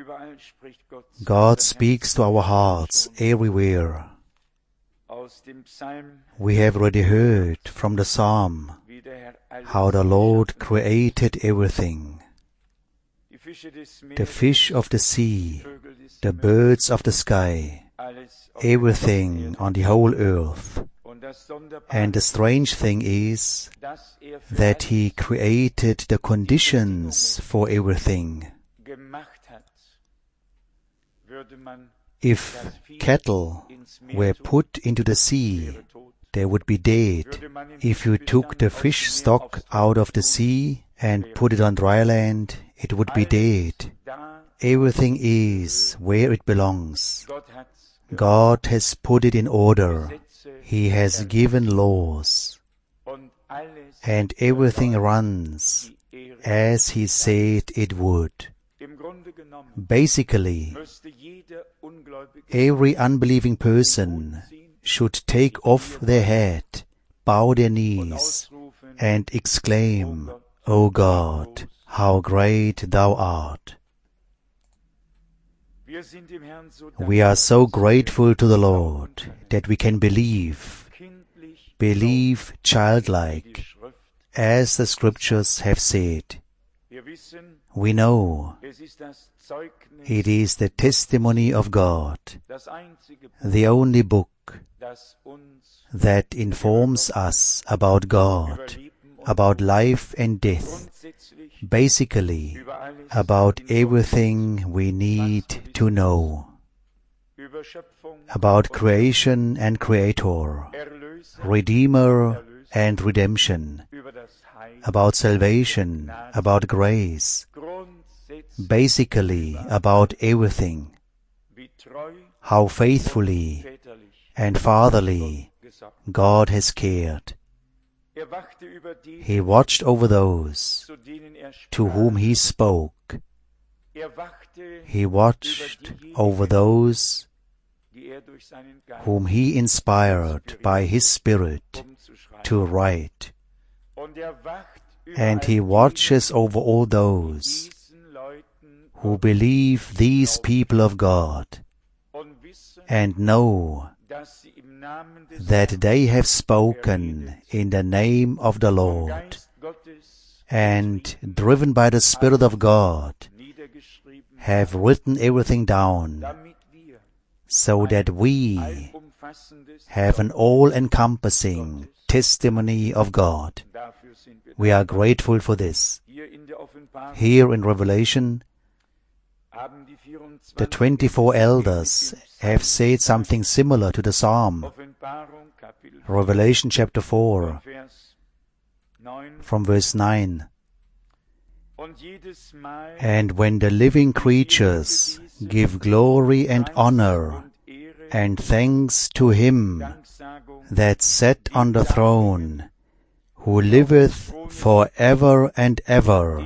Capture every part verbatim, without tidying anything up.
God speaks to our hearts everywhere. We have already heard from the Psalm how the Lord created everything. The fish of the sea, the birds of the sky, everything on the whole earth. And the strange thing is that He created the conditions for everything. If cattle were put into the sea, they would be dead. If you took the fish stock out of the sea and put it on dry land, it would be dead. Everything is where it belongs. God has put it in order. He has given laws. And everything runs as He said it would. Basically, every unbelieving person should take off their hat, bow their knees, and exclaim, "O God, how great Thou art!" We are so grateful to the Lord that we can believe, believe childlike, as the Scriptures have said. We know it is the testimony of God, the only book that informs us about God, about life and death, basically about everything we need to know, about creation and Creator, Redeemer and redemption, about salvation, about grace, basically about everything, how faithfully and fatherly God has cared. He watched over those to whom He spoke. He watched over those whom He inspired by His Spirit to write. And He watches over all those who believe these people of God and know that they have spoken in the name of the Lord, and driven by the Spirit of God have written everything down, so that we have an all-encompassing testimony of God. We are grateful for this. Here in Revelation, the twenty-four elders have said something similar to the Psalm. Revelation chapter four, from verse nine. And when the living creatures give glory and honor and thanks to Him that sat on the throne, who liveth for ever and ever,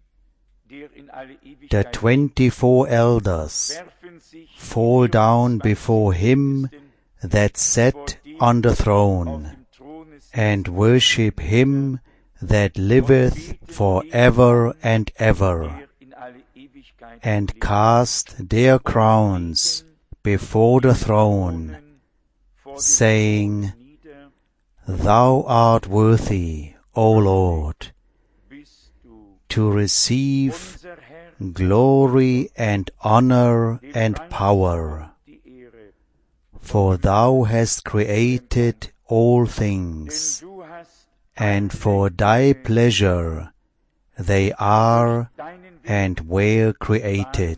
the twenty-four elders fall down before Him that sat on the throne, and worship Him that liveth for ever and ever, and cast their crowns before the throne, saying, Thou art worthy, O Lord, to receive glory and honor and power, for Thou hast created all things, and for Thy pleasure they are and were created.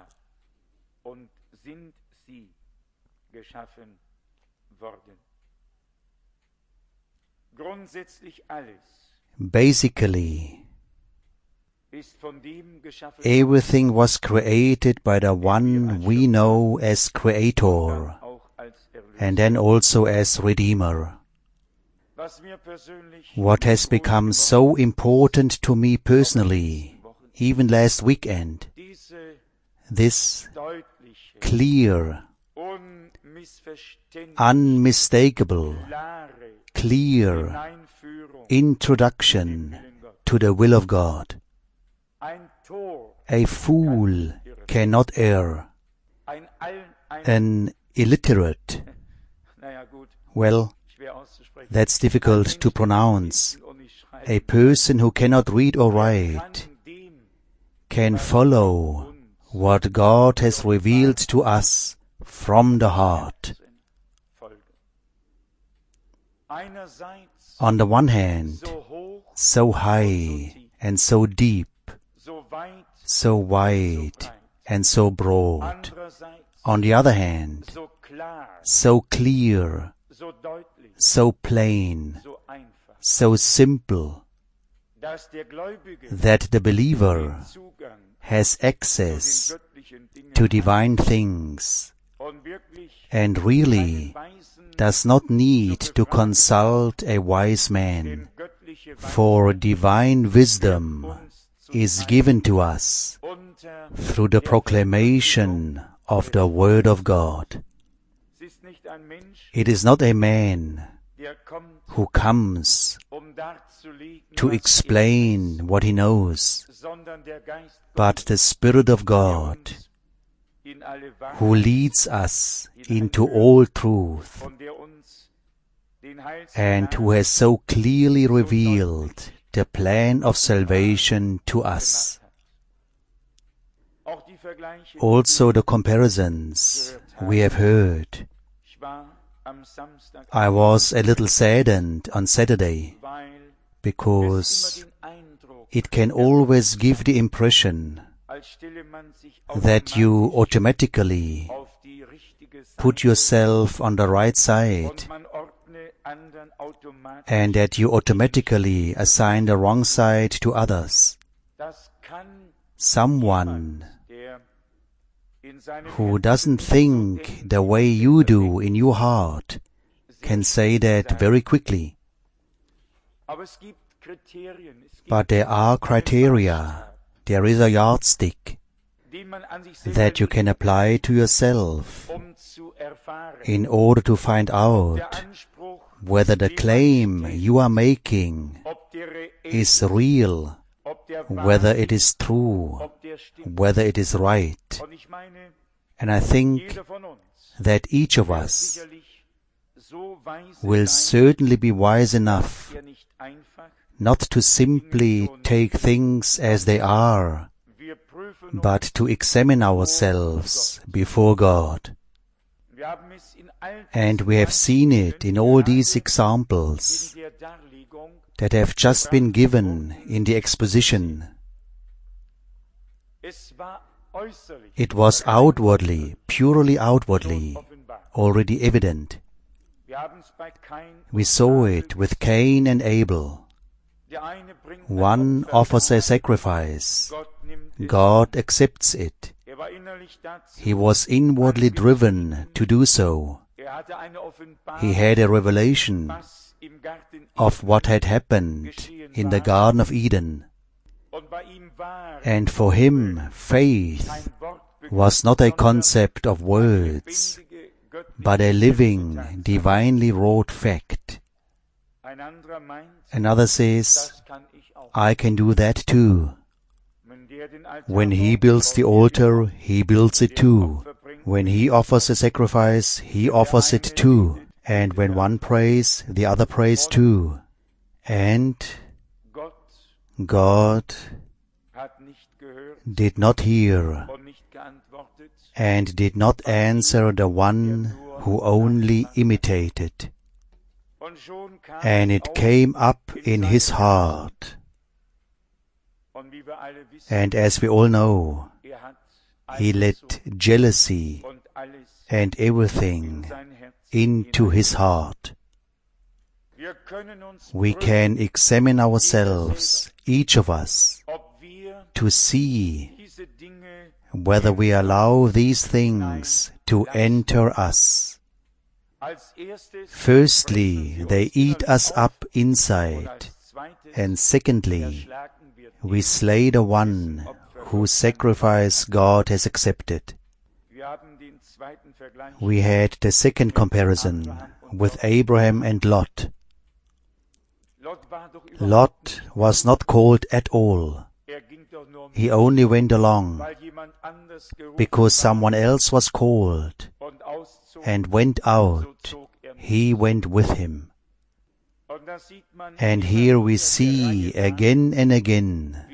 Basically, everything was created by the one we know as Creator, and then also as Redeemer. What has become so important to me personally, even last weekend, this clear, unmistakable, clear introduction to the will of God. A fool cannot err. An illiterate, well, that's difficult to pronounce. A person who cannot read or write can follow what God has revealed to us from the heart. On the one hand, so high and so deep, so wide and so broad. On the other hand, so clear, so plain, so simple, that the believer has access to divine things and really does not need to consult a wise man, for divine wisdom is given to us through the proclamation of the Word of God. It is not a man who comes to explain what he knows, but the Spirit of God who leads us into all truth and who has so clearly revealed the plan of salvation to us. Also the comparisons we have heard. I was a little saddened on Saturday because it can always give the impression that you automatically put yourself on the right side and that you automatically assign the wrong side to others. Someone who doesn't think the way you do in your heart can say that very quickly. But there are criteria, there is a yardstick that you can apply to yourself in order to find out whether the claim you are making is real, whether it is true, whether it is right. And I think that each of us will certainly be wise enough not to simply take things as they are, but to examine ourselves before God. And we have seen it in all these examples that have just been given in the exposition. It was outwardly, purely outwardly, already evident. We saw it with Cain and Abel. One offers a sacrifice. God accepts it. He was inwardly driven to do so. He had a revelation of what had happened in the Garden of Eden. And for him, faith was not a concept of words, but a living, divinely wrought fact. Another says, I can do that too. When he builds the altar, he builds it too. When he offers a sacrifice, he offers it too. And when one prays, the other prays too. And God did not hear and did not answer the one who only imitated. And it came up in his heart. And as we all know, he let jealousy and everything into his heart. We can examine ourselves, each of us, to see whether we allow these things to enter us. Firstly, they eat us up inside, and secondly, we slay the one whose sacrifice God has accepted. We had the second comparison with Abraham and Lot. Lot was not called at all. He only went along because someone else was called and went out. He went with him. And here we see again and again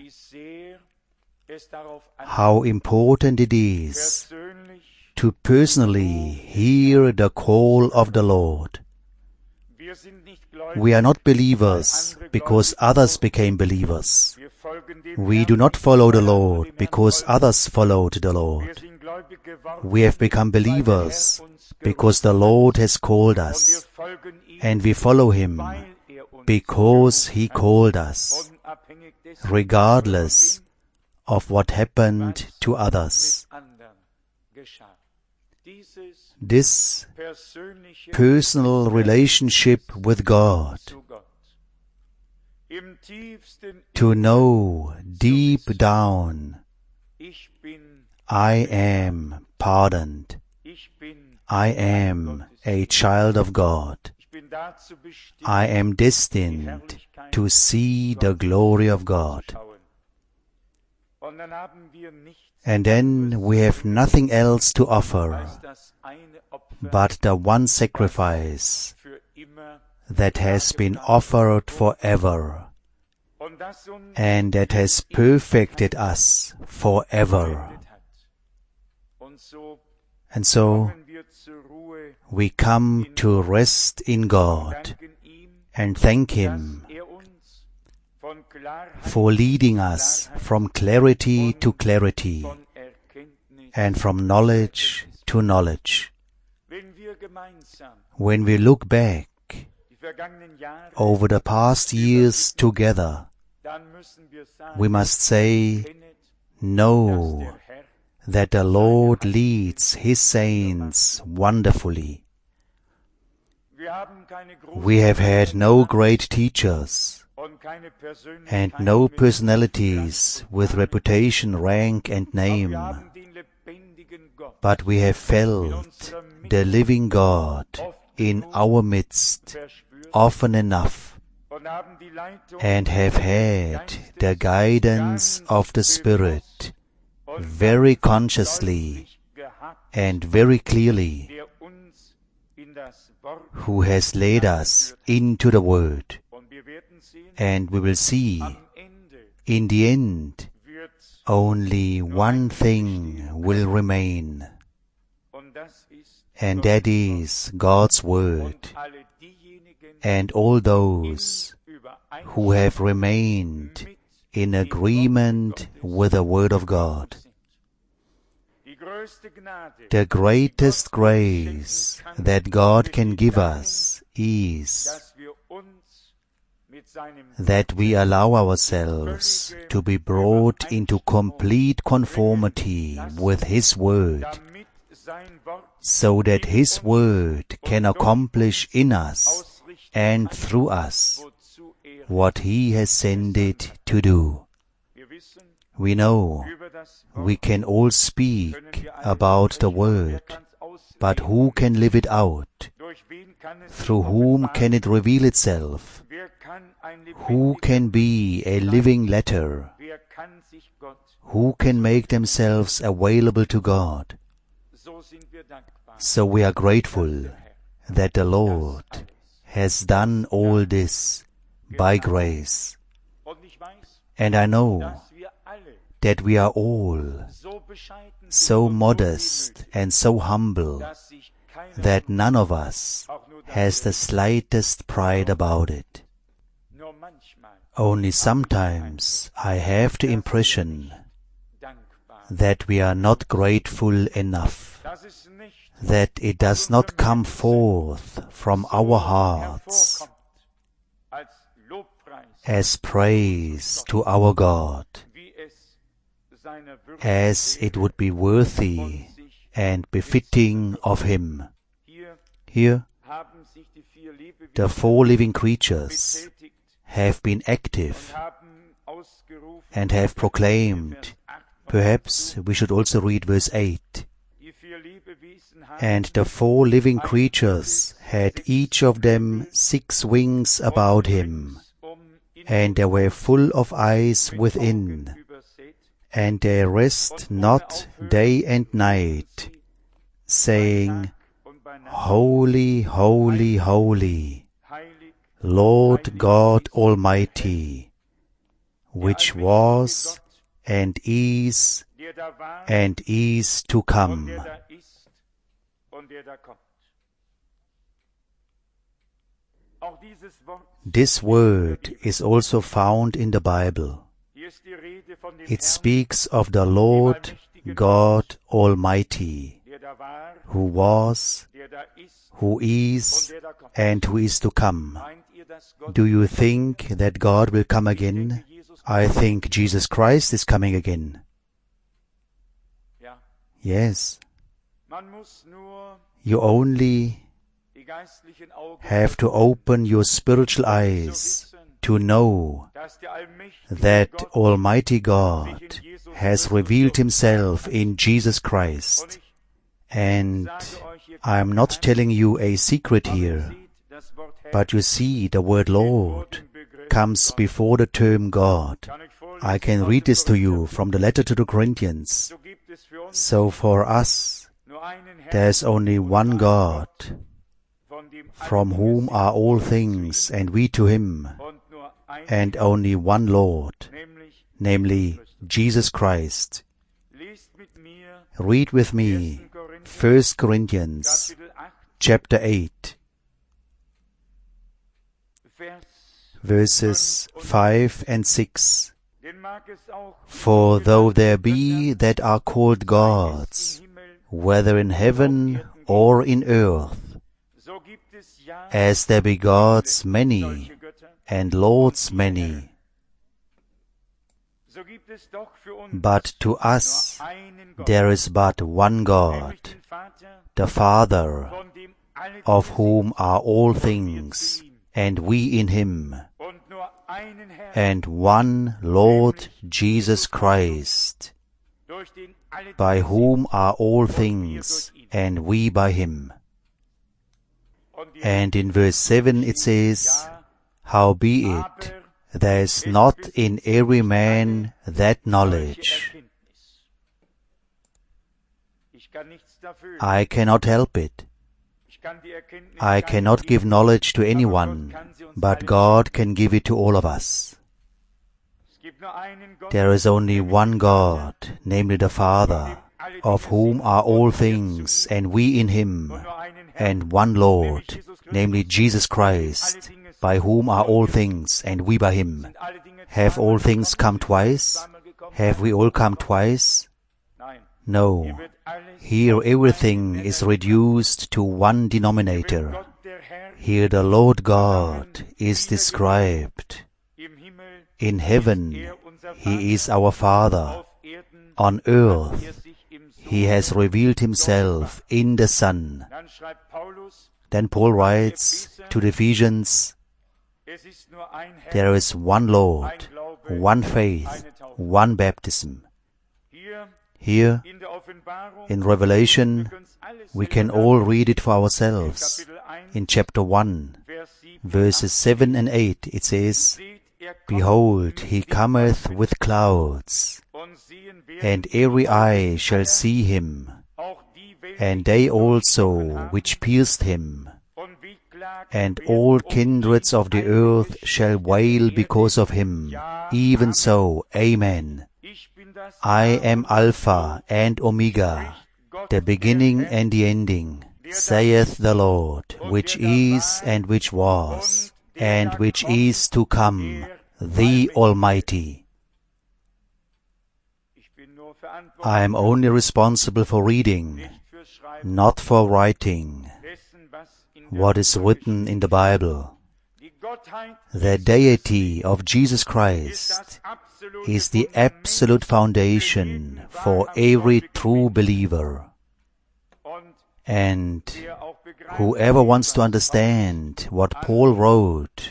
how important it is to personally hear the call of the Lord. We are not believers because others became believers. We do not follow the Lord because others followed the Lord. We have become believers because the Lord has called us, and we follow Him because He called us, regardless of what happened to others. This personal relationship with God, to know deep down, I am pardoned, I am a child of God, I am destined to see the glory of God. And then we have nothing else to offer but the one sacrifice that has been offered forever, and that has perfected us forever. And so we come to rest in God and thank Him for leading us from clarity to clarity and from knowledge to knowledge. When we look back over the past years together, we must say, know that the Lord leads His saints wonderfully. We have had no great teachers and no personalities with reputation, rank and name, but we have felt the living God in our midst often enough, and have had the guidance of the Spirit very consciously and very clearly, who has led us into the Word. And we will see, in the end, only one thing will remain, and that is God's Word. And all those who have remained in agreement with the Word of God. The greatest grace that God can give us is that we allow ourselves to be brought into complete conformity with His Word, so that His Word can accomplish in us and through us what He has sent it to do. We know we can all speak about the Word, but who can live it out? Through whom can it reveal itself? Who can be a living letter? Who can make themselves available to God? So we are grateful that the Lord has done all this by grace. And I know that we are all so modest and so humble that none of us has the slightest pride about it. Only sometimes I have the impression that we are not grateful enough, that it does not come forth from our hearts as praise to our God, as it would be worthy and befitting of Him. Here, the four living creatures have been active and have proclaimed. Perhaps we should also read verse eight. And the four living creatures had each of them six wings about him, and they were full of eyes within, and they rest not day and night, saying, Holy, holy, holy, Lord God Almighty, which was and is and is to come. This word is also found in the Bible. It speaks of the Lord God Almighty, who was, who is, and who is to come. Do you think that God will come again? I think Jesus Christ is coming again. Yes. You only have to open your spiritual eyes to know that Almighty God has revealed Himself in Jesus Christ. And I am not telling you a secret here, but you see the word Lord comes before the term God. I can read this to you from the letter to the Corinthians. So for us, there is only one God, from whom are all things, and we to Him, and only one Lord, namely Jesus Christ. Read with me First Corinthians chapter eight, verses five and six. For though there be that are called gods, whether in heaven or in earth, as there be gods many, and lords many, but to us there is but one God, the Father, of whom are all things, and we in Him, and one Lord Jesus Christ, by whom are all things, and we by Him. And in verse seven it says, Howbeit, there is not in every man that knowledge. I cannot help it. I cannot give knowledge to anyone, but God can give it to all of us. There is only one God, namely the Father, of whom are all things, and we in Him, and one Lord, namely Jesus Christ, by whom are all things, and we by Him. Have all things come twice? Have we all come twice? No. Here everything is reduced to one denominator. Here the Lord God is described. In heaven, He is our Father. On earth, He has revealed Himself in the Son. Then Paul writes to the Ephesians, there is one Lord, one faith, one baptism. Here, in Revelation, we can all read it for ourselves. In chapter one, verses seven and eight, it says, Behold, He cometh with clouds, and every eye shall see Him, and they also which pierced Him, and all kindreds of the earth shall wail because of Him. Even so, Amen. I am Alpha and Omega, the beginning and the ending, saith the Lord, which is and which was, and which is to come, the Almighty. I am only responsible for reading, not for writing what is written in the Bible. The deity of Jesus Christ is the absolute foundation for every true believer. And whoever wants to understand what Paul wrote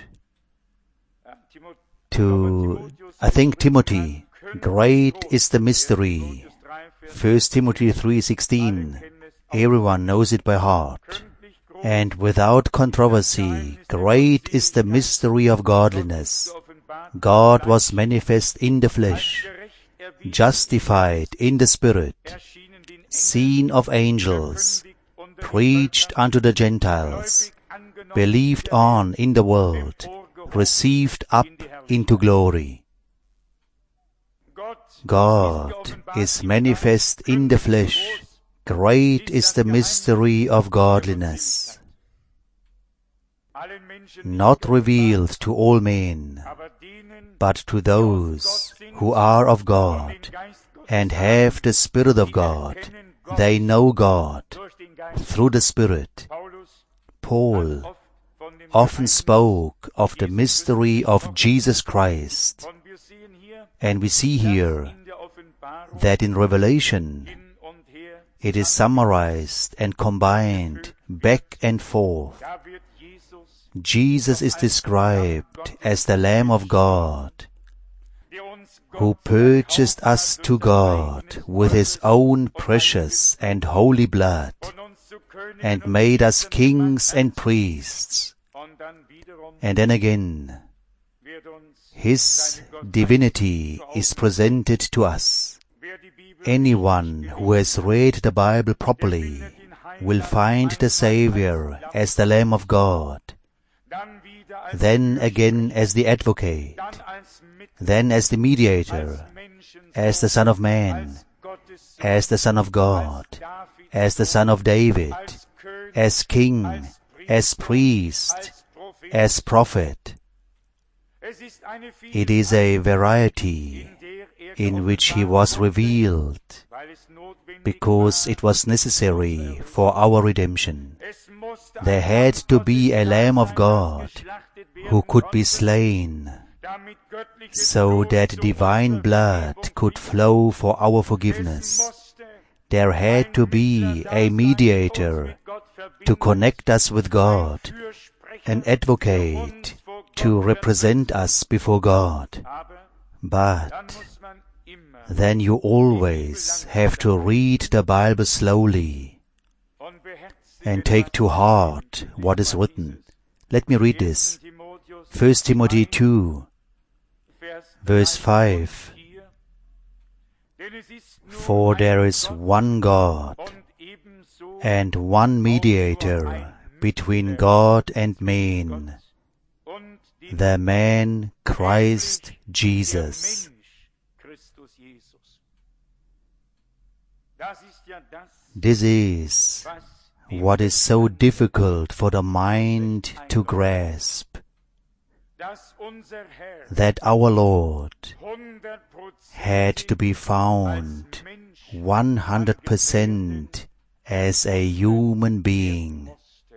to, I think, Timothy, great is the mystery. First Timothy three sixteen, everyone knows it by heart. And without controversy, great is the mystery of godliness. God was manifest in the flesh, justified in the Spirit, seen of angels, preached unto the Gentiles, believed on in the world, received up into glory. God is manifest in the flesh. Great is the mystery of godliness. Not revealed to all men, but to those who are of God and have the Spirit of God. They know God through the Spirit. Paul often spoke of the mystery of Jesus Christ. And we see here that in Revelation it is summarized and combined back and forth. Jesus is described as the Lamb of God, who purchased us to God with His own precious and holy blood, and made us kings and priests. And then again, His divinity is presented to us. Anyone who has read the Bible properly will find the Savior as the Lamb of God, then again as the Advocate, then as the Mediator, as the Son of Man, as the Son of God, as the Son of David, as King, as Priest, as Prophet. It is a variety in which He was revealed, because it was necessary for our redemption. There had to be a Lamb of God who could be slain, so that divine blood could flow for our forgiveness. There had to be a mediator to connect us with God, an advocate to represent us before God. But then you always have to read the Bible slowly and take to heart what is written. Let me read this. First Timothy two, verse five. For there is one God and one mediator between God and men, the man Christ Jesus. This is what is so difficult for the mind to grasp, that our Lord had to be found one hundred percent as a human being,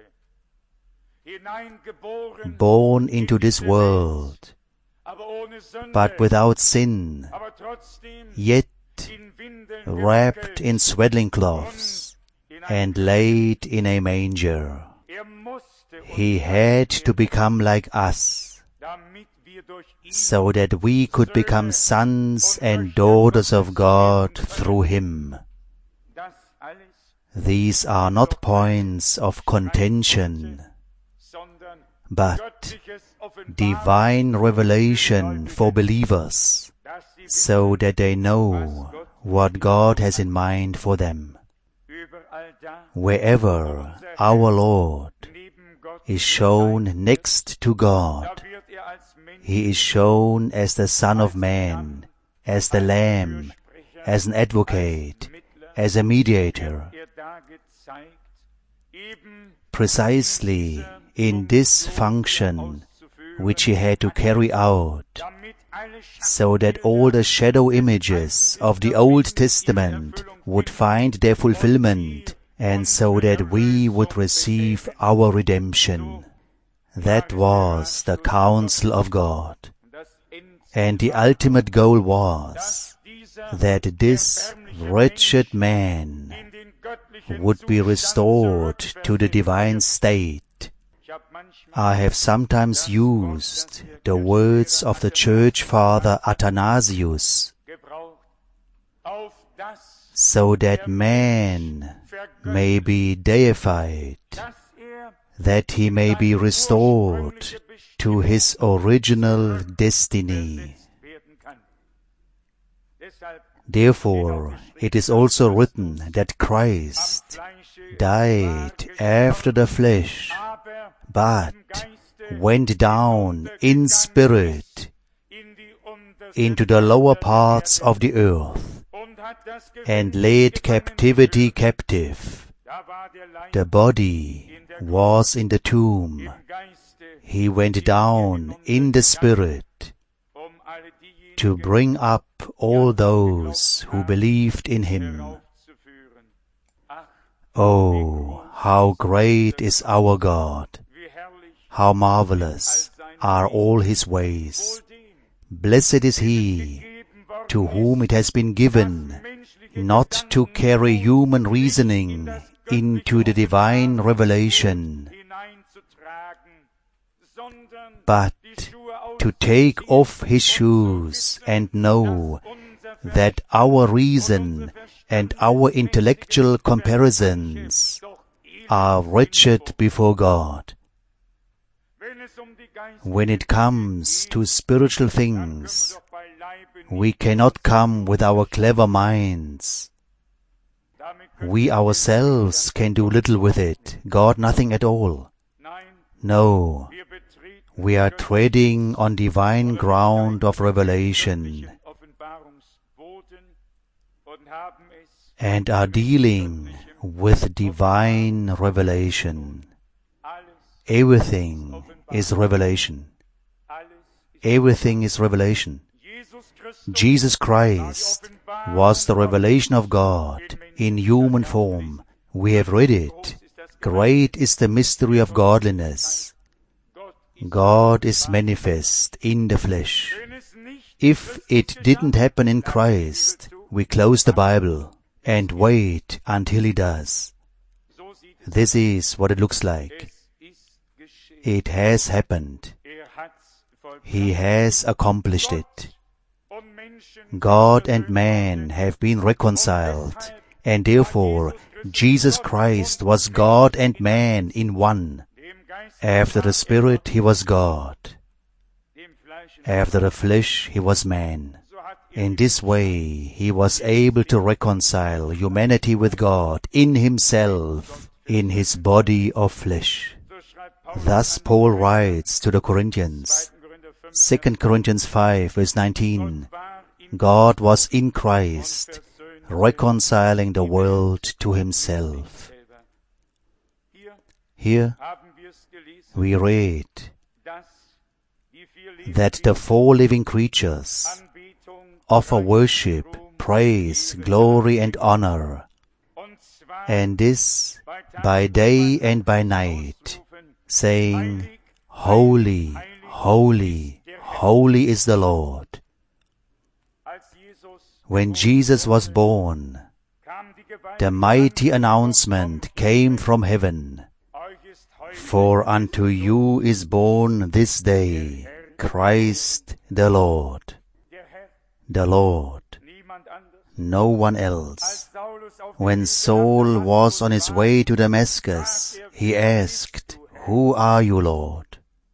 born into this world, but without sin, yet wrapped in swaddling cloths and laid in a manger. He had to become like us, so that we could become sons and daughters of God through Him. These are not points of contention, but divine revelation for believers, so that they know what God has in mind for them. Wherever our Lord is shown next to God, He is shown as the Son of Man, as the Lamb, as an advocate, as a mediator. Precisely in this function which He had to carry out, so that all the shadow images of the Old Testament would find their fulfillment, and so that we would receive our redemption. That was the counsel of God. And the ultimate goal was that this wretched man would be restored to the divine state. I have sometimes used the words of the Church Father Athanasius, so that man may be deified, that he may be restored to his original destiny. Therefore, it is also written that Christ died after the flesh, but went down in spirit into the lower parts of the earth, and led captivity captive. The body was in the tomb. He went down in the spirit to bring up all those who believed in him. Oh, how great is our God! How marvelous are all his ways! Blessed is he to whom it has been given not to carry human reasoning into the divine revelation, but to take off his shoes and know that our reason and our intellectual comparisons are wretched before God. When it comes to spiritual things, we cannot come with our clever minds. We ourselves can do little with it, God nothing at all. No, we are treading on divine ground of revelation and are dealing with divine revelation. Everything is revelation. Everything is revelation. Jesus Christ was the revelation of God in human form. We have read it. Great is the mystery of godliness. God is manifest in the flesh. If it didn't happen in Christ, we close the Bible and wait until He does. This is what it looks like. It has happened. He has accomplished it. God and man have been reconciled, and therefore Jesus Christ was God and man in one. After the Spirit He was God. After the flesh He was man. In this way He was able to reconcile humanity with God in Himself, in His body of flesh. Thus Paul writes to the Corinthians, Second Corinthians five, verse nineteen, God was in Christ, reconciling the world to Himself. Here we read that the four living creatures offer worship, praise, glory, and honor, and this by day and by night, saying, Holy, holy, holy is the Lord. When Jesus was born, the mighty announcement came from heaven, For unto you is born this day Christ the Lord. The Lord, no one else. When Saul was on his way to Damascus, he asked, Who are you, Lord?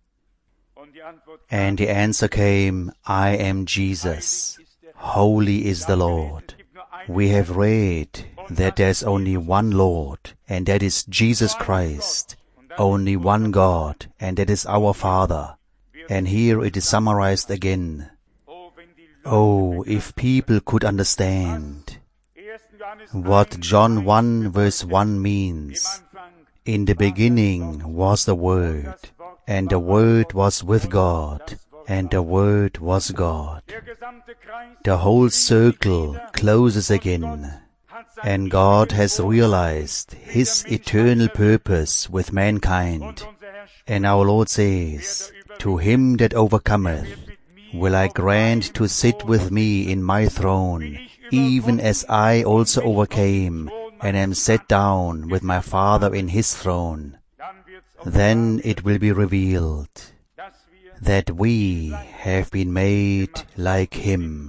And the answer came, I am Jesus. Holy is the Lord. We have read that there is only one Lord, and that is Jesus Christ. Only one God, and that is our Father. And here it is summarized again. Oh, if people could understand what John one verse one means. In the beginning was the Word, and the Word was with God, and the Word was God. The whole circle closes again, and God has realized His eternal purpose with mankind. And our Lord says, To him that overcometh will I grant to sit with me in my throne, even as I also overcame, and am set down with my Father in His throne. Then it will be revealed that we have been made like Him.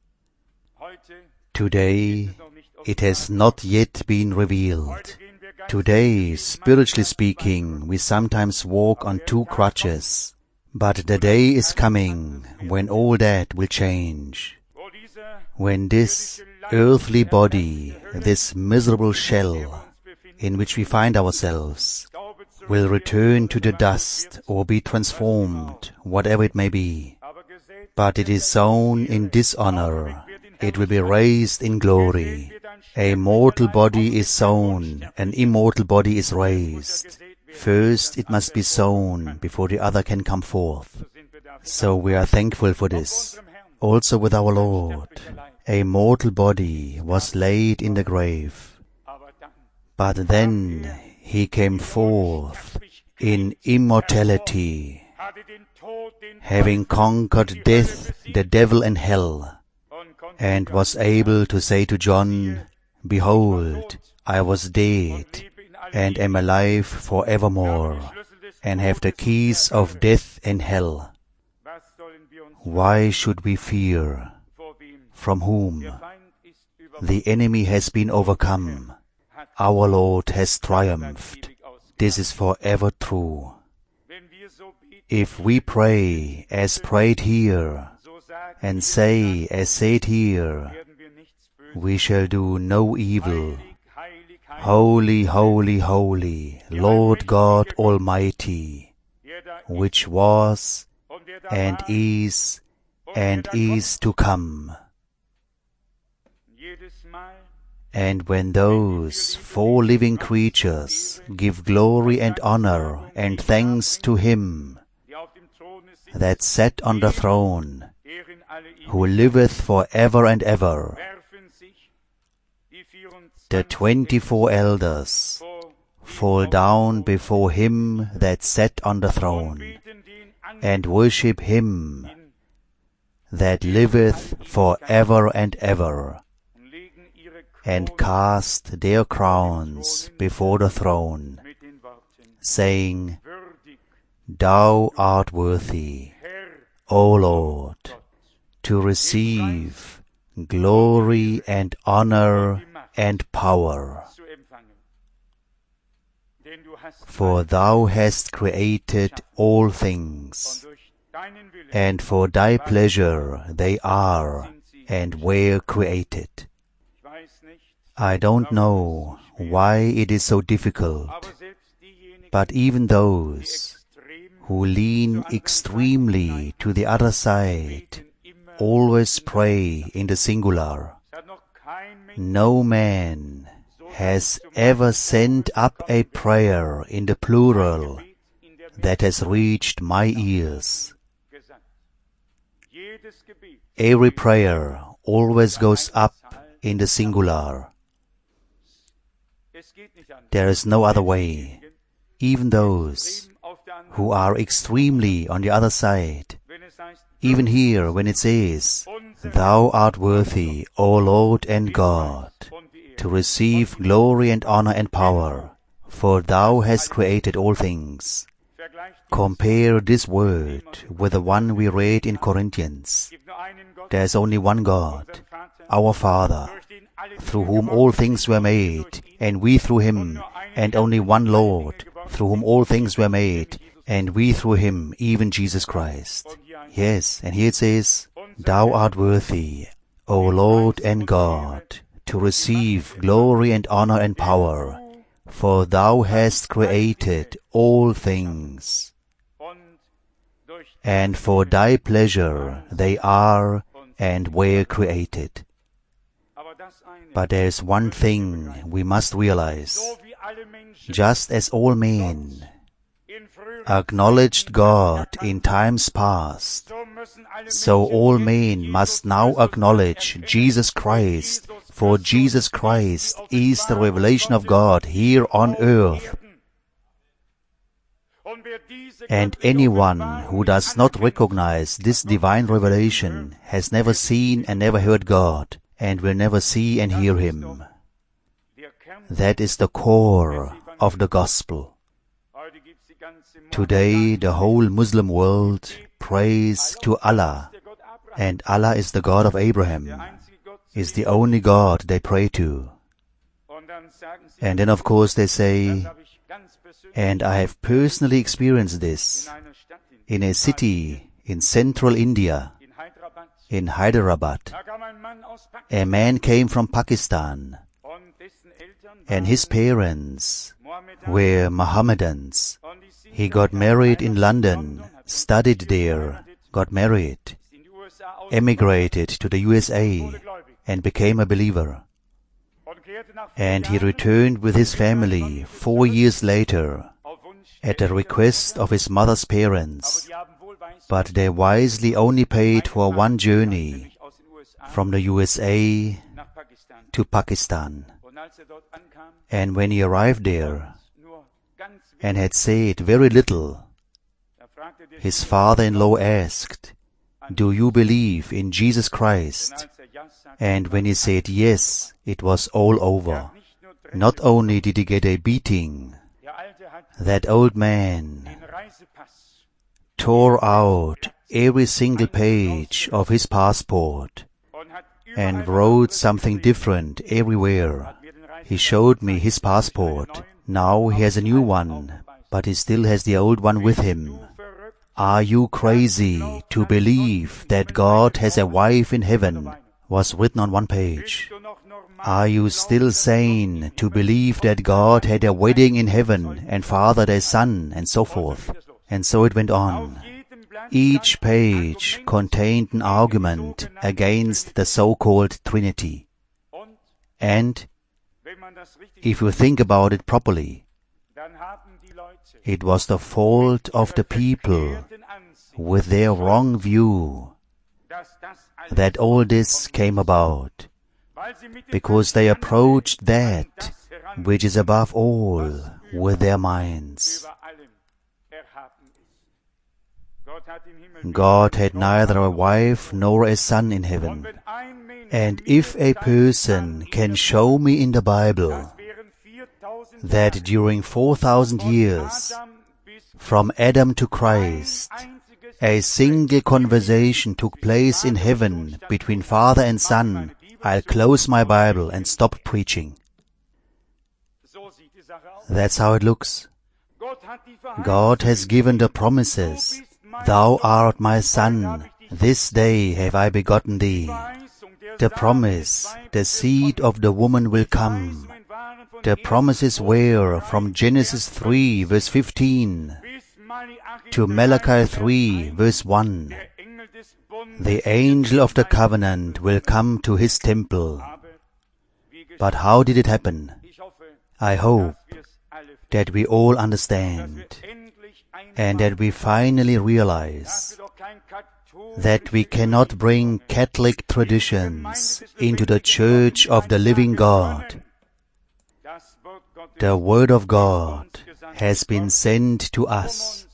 Today, it has not yet been revealed. Today, spiritually speaking, we sometimes walk on two crutches. But the day is coming when all that will change. When this earthly body, this miserable shell in which we find ourselves, will return to the dust or be transformed, whatever it may be. But it is sown in dishonor, it will be raised in glory. A mortal body is sown, an immortal body is raised. First it must be sown before the other can come forth. So we are thankful for this. Also with our Lord, a mortal body was laid in the grave. But then He came forth in immortality, having conquered death, the devil and hell, and was able to say to John, Behold, I was dead, and am alive for evermore, and have the keys of death and hell. Why should we fear? From whom? The enemy has been overcome. Our Lord has triumphed. This is forever true. If we pray as prayed here, and say as said here, we shall do no evil. Holy, holy, holy, Lord God Almighty, which was, and is, and is to come. And when those four living creatures give glory and honor and thanks to Him that sat on the throne, who liveth for ever and ever, the twenty-four elders fall down before Him that sat on the throne, and worship Him that liveth for ever and ever, and cast their crowns before the throne, saying, Thou art worthy, O Lord, to receive glory and honor and power. For Thou hast created all things, and for Thy pleasure they are and were created. I don't know why it is so difficult, but even those who lean extremely to the other side always pray in the singular. No man has ever sent up a prayer in the plural that has reached my ears. Every prayer always goes up in the singular. There is no other way. Even those who are extremely on the other side, even here when it says, Thou art worthy, O Lord and God, to receive glory and honor and power, for Thou hast created all things. Compare this word with the one we read in Corinthians. There is only one God, our Father, through whom all things were made, and we through Him, and only one Lord, through whom all things were made, and we through Him, even Jesus Christ. Yes, and here it says, Thou art worthy, O Lord and God, to receive glory and honor and power, for Thou hast created all things, and for Thy pleasure they are and were created. But there is one thing we must realize. Just as all men acknowledged God in times past, so all men must now acknowledge Jesus Christ, for Jesus Christ is the revelation of God here on earth. And anyone who does not recognize this divine revelation has never seen and never heard God, and will never see and hear Him. That is the core of the gospel. Today the whole Muslim world prays to Allah, and Allah is the God of Abraham, is the only God they pray to. And then of course they say, and I have personally experienced this in a city in central India, in Hyderabad. A man came from Pakistan, and his parents were Mohammedans. He got married in London, studied there, got married, emigrated to the U S A, and became a believer. And he returned with his family four years later at the request of his mother's parents, but they wisely only paid for one journey from the U S A to Pakistan. And when he arrived there and had said very little, his father-in-law asked, "Do you believe in Jesus Christ?" And when he said yes, it was all over. Not only did he get a beating, that old man tore out every single page of his passport and wrote something different everywhere. He showed me his passport. Now he has a new one, but he still has the old one with him. "Are you crazy to believe that God has a wife in heaven?" was written on one page. "Are you still sane to believe that God had a wedding in heaven and fathered a son?" and so forth. And so it went on. Each page contained an argument against the so-called Trinity. And if you think about it properly, it was the fault of the people with their wrong view that all this came about, because they approached that which is above all with their minds. God had neither a wife nor a son in heaven. And if a person can show me in the Bible that during four thousand years, from Adam to Christ, a single conversation took place in heaven between Father and Son, I'll close my Bible and stop preaching. That's how it looks. God has given the promises. "Thou art my son, this day have I begotten thee." The promise, the seed of the woman will come. The promises were from Genesis three, verse fifteen, to Malachi three, verse one. The angel of the covenant will come to his temple. But how did it happen? I hope that we all understand, and that we finally realize that we cannot bring Catholic traditions into the Church of the living God. The Word of God has been sent to us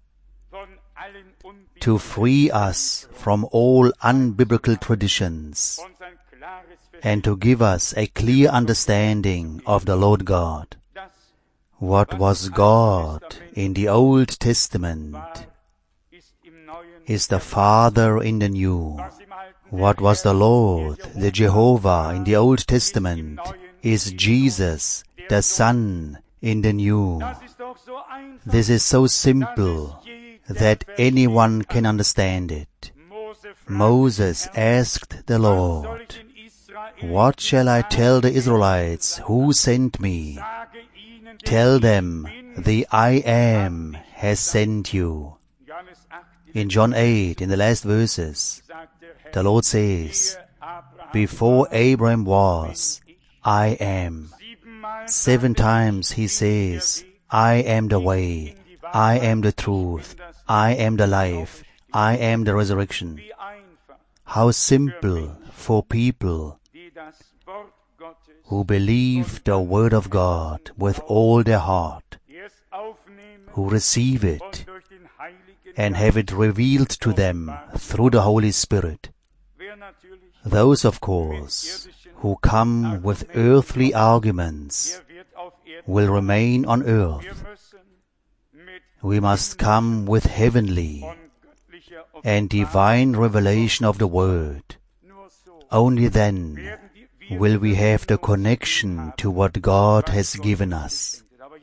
to free us from all unbiblical traditions and to give us a clear understanding of the Lord God. What was God in the Old Testament is the Father in the New. What was the Lord, the Jehovah in the Old Testament is Jesus, the Son in the New. This is so simple that anyone can understand it. Moses asked the Lord, "What shall I tell the Israelites who sent me?" "Tell them, the I Am has sent you." In John eight, in the last verses, the Lord says, "Before Abraham was, I am." Seven times he says, "I am the way, I am the truth, I am the life, I am the resurrection." How simple for people who believe the Word of God with all their heart, who receive it and have it revealed to them through the Holy Spirit. Those, of course, who come with earthly arguments will remain on earth. We must come with heavenly and divine revelation of the Word. Only then will we have the connection to what God has given us.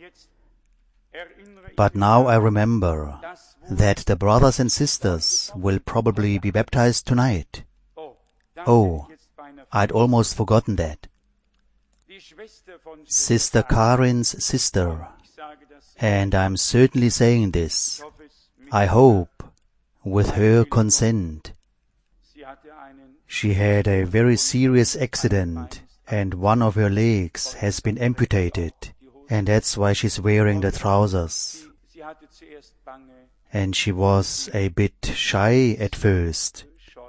But now I remember that the brothers and sisters will probably be baptized tonight. Oh, I'd almost forgotten that. Sister Karin's sister, and I'm certainly saying this, I hope, with her consent. She had a very serious accident, and one of her legs has been amputated, and that's why she's wearing the trousers. And she was a bit shy at first.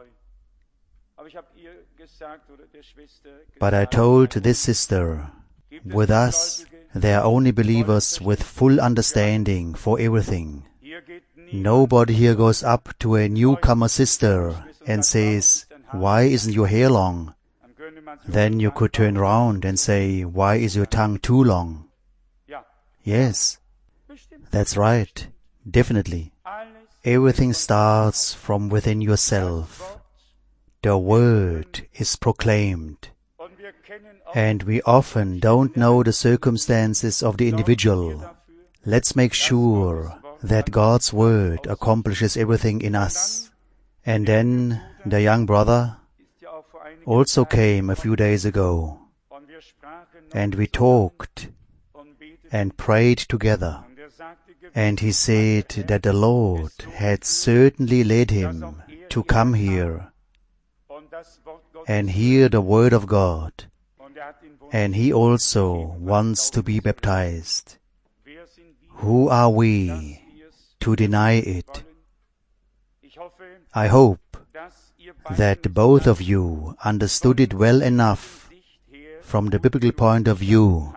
But I told this sister, with us, there are only believers with full understanding for everything. Nobody here goes up to a newcomer sister and says, "Why isn't your hair long?" Then you could turn round and say, "Why is your tongue too long?" Yes, that's right, definitely. Everything starts from within yourself. The Word is proclaimed. And we often don't know the circumstances of the individual. Let's make sure that God's Word accomplishes everything in us. And then the young brother also came a few days ago, and we talked and prayed together. And he said that the Lord had certainly led him to come here and hear the Word of God. And he also wants to be baptized. Who are we to deny it? I hope that both of you understood it well enough from the biblical point of view.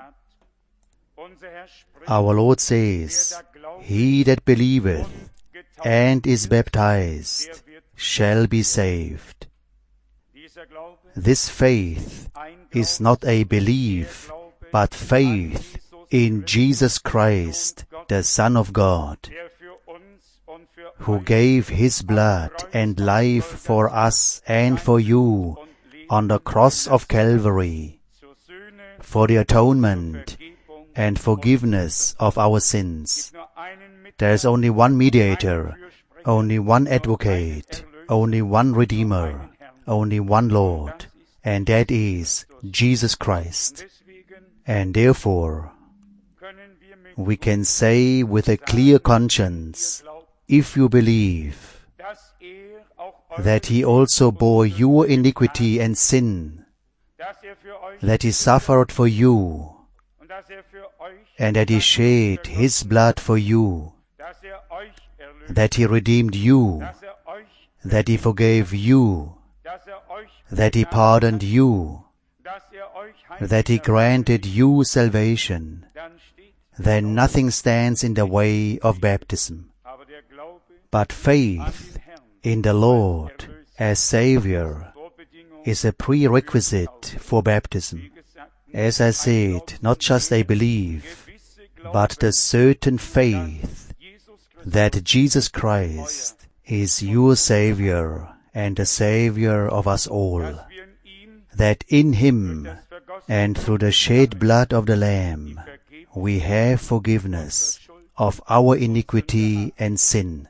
Our Lord says, "He that believeth and is baptized shall be saved." This faith is not a belief, but faith in Jesus Christ, the Son of God, who gave His blood and life for us and for you on the cross of Calvary, for the atonement and forgiveness of our sins. There is only one mediator, only one advocate, only one Redeemer, only one Lord, and that is Jesus Christ. And therefore, we can say with a clear conscience, if you believe that He also bore your iniquity and sin, that He suffered for you, and that He shed His blood for you, that He redeemed you, that He forgave you, that He pardoned you, that He granted you salvation, then nothing stands in the way of baptism. But faith in the Lord as Savior is a prerequisite for baptism. As I said, not just a belief, but the certain faith that Jesus Christ is your Savior and the Savior of us all, that in Him and through the shed blood of the Lamb we have forgiveness of our iniquity and sin.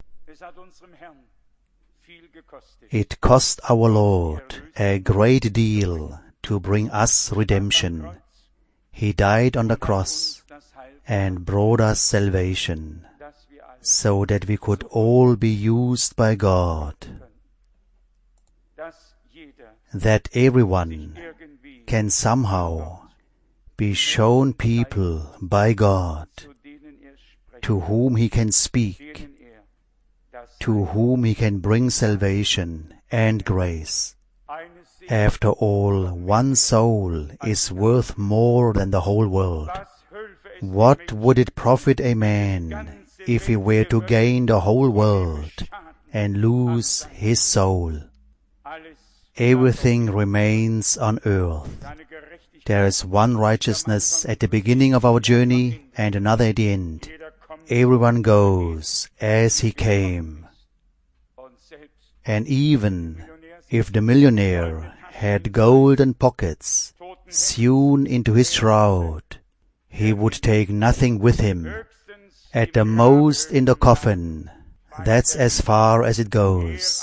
It cost our Lord a great deal to bring us redemption. He died on the cross and brought us salvation, so that we could all be used by God, that everyone can somehow be shown people by God to whom He can speak, to whom He can bring salvation and grace. After all, one soul is worth more than the whole world. What would it profit a man if he were to gain the whole world and lose his soul? Everything remains on earth. There is one righteousness at the beginning of our journey and another at the end. Everyone goes as he came. And even if the millionaire had golden pockets sewn into his shroud, he would take nothing with him. At the most in the coffin, that's as far as it goes.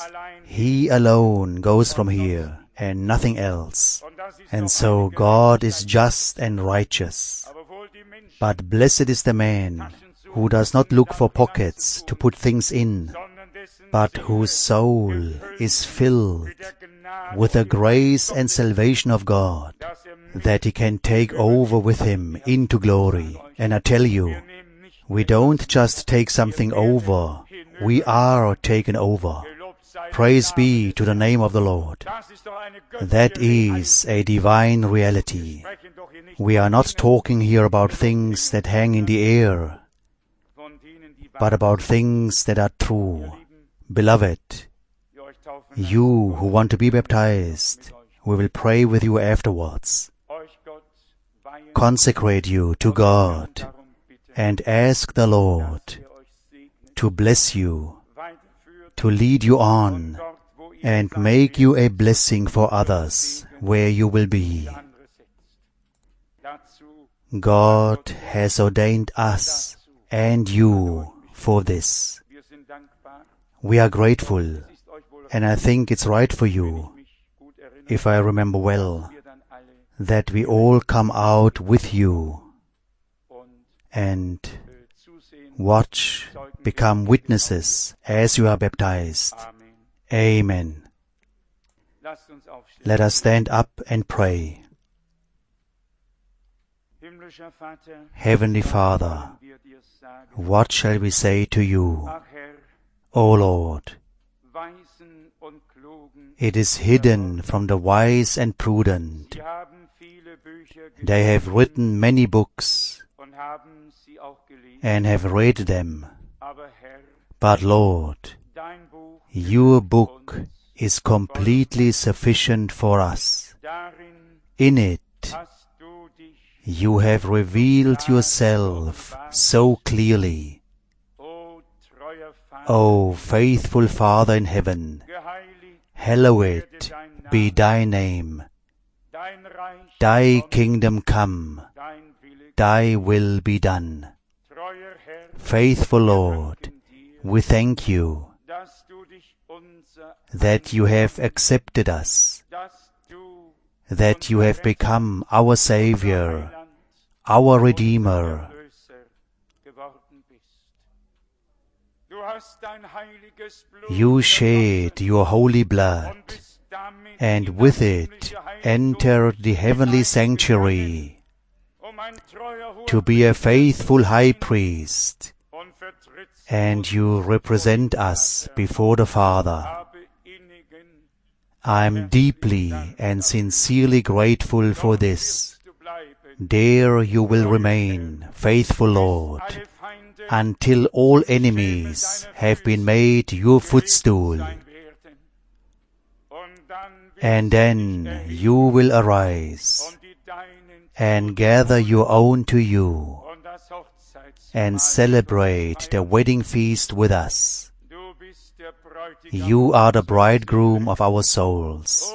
He alone goes from here and nothing else. And so God is just and righteous. But blessed is the man who does not look for pockets to put things in, but whose soul is filled with the grace and salvation of God, that he can take over with him into glory. And I tell you, we don't just take something over, we are taken over. Praise be to the name of the Lord. That is a divine reality. We are not talking here about things that hang in the air, but about things that are true. Beloved, you who want to be baptized, we will pray with you afterwards. Consecrate you to God and ask the Lord to bless you, to lead you on, and make you a blessing for others where you will be. God has ordained us and you for this. We are grateful, and I think it's right for you, if I remember well, that we all come out with you and watch, become witnesses as you are baptized. Amen. Let us stand up and pray. Heavenly Father, what shall we say to you? O Lord, it is hidden from the wise and prudent. They have written many books and have read them. But Lord, your book is completely sufficient for us. In it, you have revealed yourself so clearly. O faithful Father in heaven, hallowed be thy name. Thy kingdom come, thy will be done. Faithful Lord, we thank you that you have accepted us, that you have become our Savior, our Redeemer. You shed your holy blood, and with it entered the heavenly sanctuary to be a faithful high priest, and you represent us before the Father. I am deeply and sincerely grateful for this. There you will remain, faithful Lord, until all enemies have been made your footstool. And then you will arise and gather your own to you and celebrate the wedding feast with us. You are the bridegroom of our souls.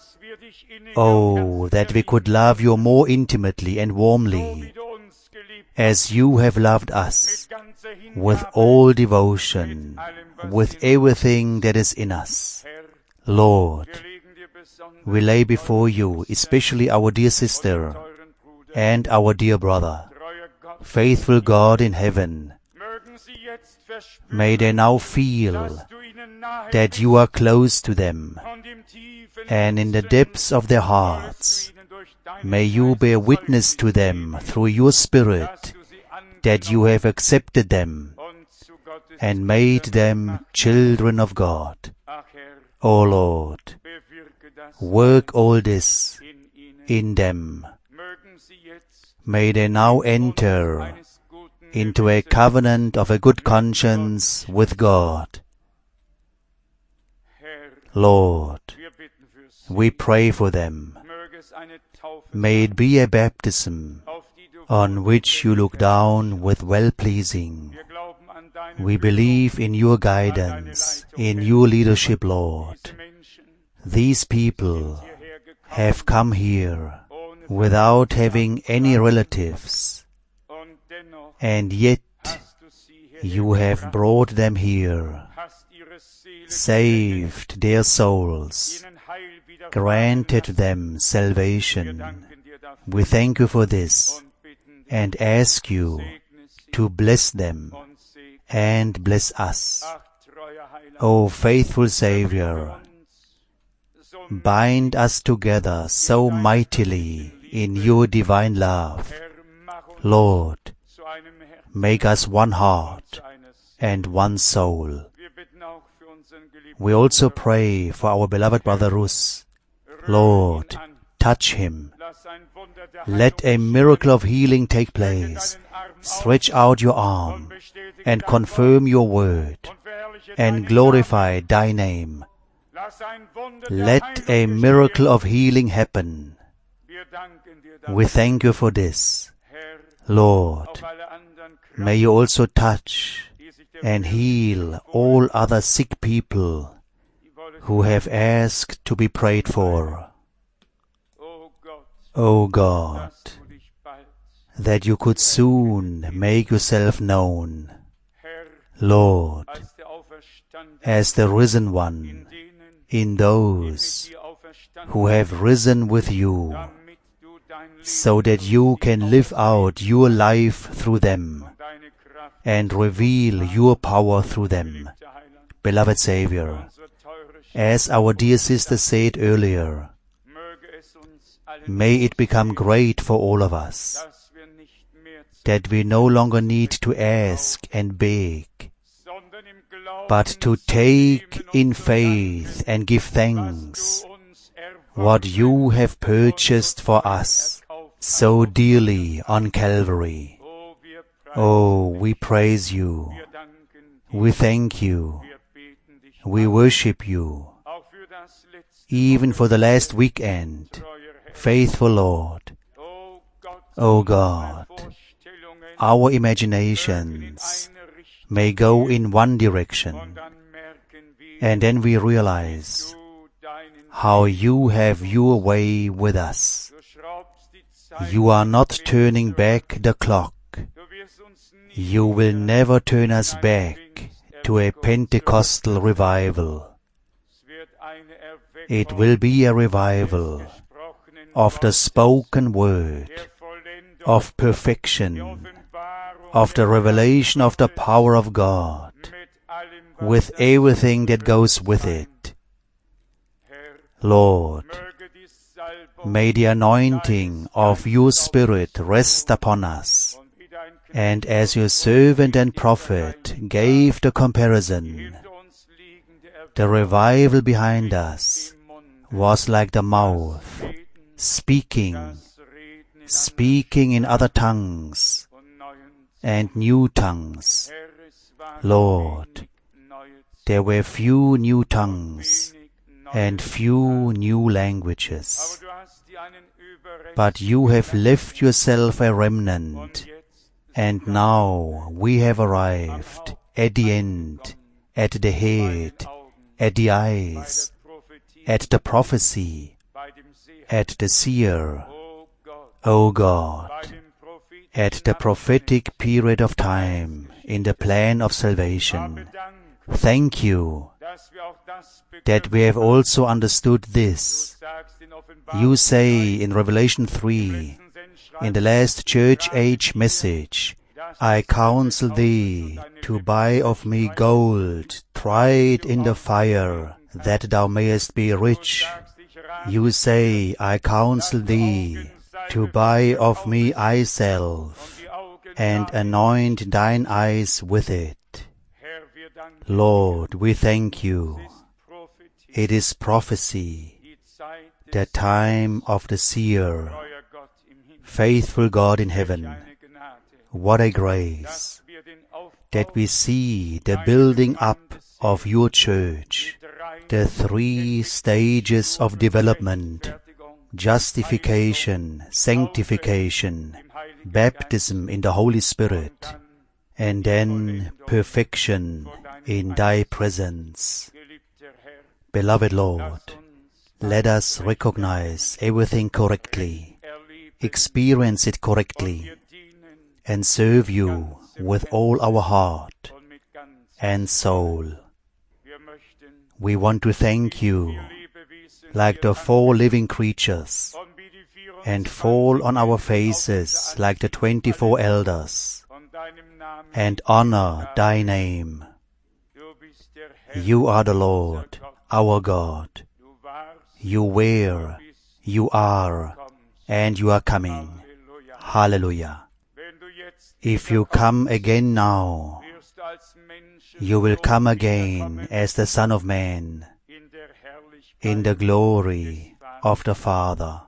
Oh, that we could love you more intimately and warmly, as you have loved us, with all devotion, with everything that is in us. Lord, we lay before you especially our dear sister and our dear brother. Faithful God in heaven, may they now feel that you are close to them, and in the depths of their hearts, may you bear witness to them through your Spirit that you have accepted them and made them children of God. O Lord, work all this in them. May they now enter into a covenant of a good conscience with God. Lord, we pray for them. May it be a baptism on which you look down with well-pleasing. We believe in your guidance, in your leadership, Lord. These people have come here without having any relatives, and yet You have brought them here, saved their souls, granted them salvation. We thank you for this and ask you to bless them and bless us. O faithful Savior, bind us together so mightily in your divine love. Lord, make us one heart and one soul. We also pray for our beloved brother Rus. Lord, touch him. Let a miracle of healing take place. Stretch out your arm and confirm your word and glorify thy name. Let a miracle of healing happen. We thank you for this. Lord, may you also touch and heal all other sick people who have asked to be prayed for. O God, that you could soon make yourself known. Lord, as the risen one in those who have risen with you, so that you can live out your life through them and reveal your power through them. Beloved Savior, as our dear sister said earlier, may it become great for all of us, that we no longer need to ask and beg, but to take in faith and give thanks what you have purchased for us so dearly on Calvary. Oh, we praise you, we thank you, we worship you, even for the last weekend, faithful Lord. O God, our imaginations may go in one direction, and then we realize how you have your way with us. You are not turning back the clock. You will never turn us back to a Pentecostal revival. It will be a revival of the spoken word, of perfection, of the revelation of the power of God, with everything that goes with it. Lord, may the anointing of your Spirit rest upon us, and as your servant and prophet gave the comparison, the revival behind us was like the mouth, speaking, speaking in other tongues and new tongues. Lord, there were few new tongues and few new languages, but you have left yourself a remnant, and now we have arrived at the end, at the head, at the eyes, at the prophecy, at the seer. O God, at the prophetic period of time in the plan of salvation. Thank you that we have also understood this. You say in Revelation three, in the last church age message, I counsel thee to buy of me gold tried in the fire, that thou mayest be rich. You say, I counsel thee to buy of me eye salve, and anoint thine eyes with it. Lord, we thank you. It is prophecy, the time of the seer. Faithful God in heaven, what a grace that we see the building up of your church, the three stages of development: justification, sanctification, baptism in the Holy Spirit, and then perfection in thy presence. Beloved Lord, let us recognize everything correctly, experience it correctly, and serve you with all our heart and soul. We want to thank you like the four living creatures and fall on our faces like the twenty-four elders and honor thy name. You are the Lord, our God. You were, you are, and you are coming. Hallelujah. If you come again now, you will come again as the Son of Man in the glory of the Father.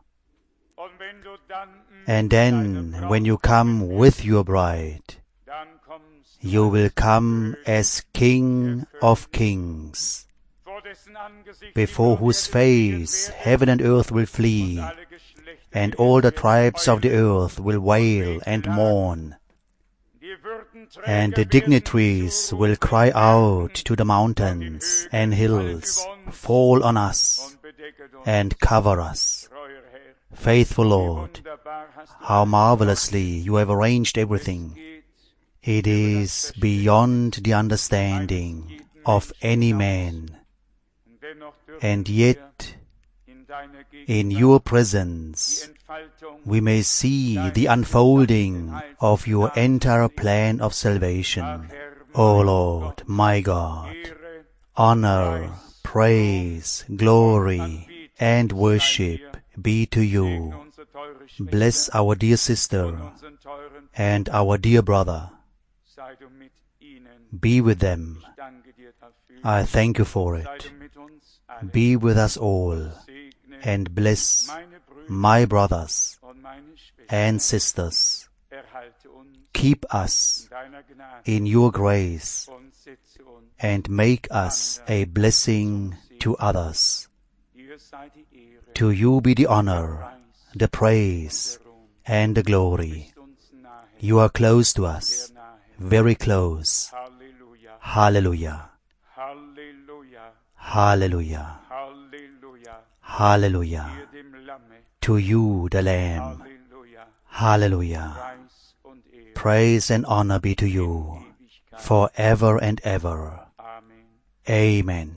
And then, when you come with your bride, you will come as King of Kings, before whose face heaven and earth will flee, and all the tribes of the earth will wail and mourn, and the dignitaries will cry out to the mountains and hills, fall on us and cover us. Faithful Lord, how marvelously you have arranged everything. It is beyond the understanding of any man. And yet, in your presence, we may see the unfolding of your entire plan of salvation. O Lord, my God, honor, praise, glory, and worship be to you. Bless our dear sister and our dear brother. Be with them. I thank you for it. Be with us all and bless my brothers and sisters. Keep us in your grace and make us a blessing to others. To you be the honor, the praise, and the glory. You are close to us, very close. Hallelujah. Hallelujah. Hallelujah. To you, the Lamb. Hallelujah. Praise and honor be to you, forever and ever. Amen.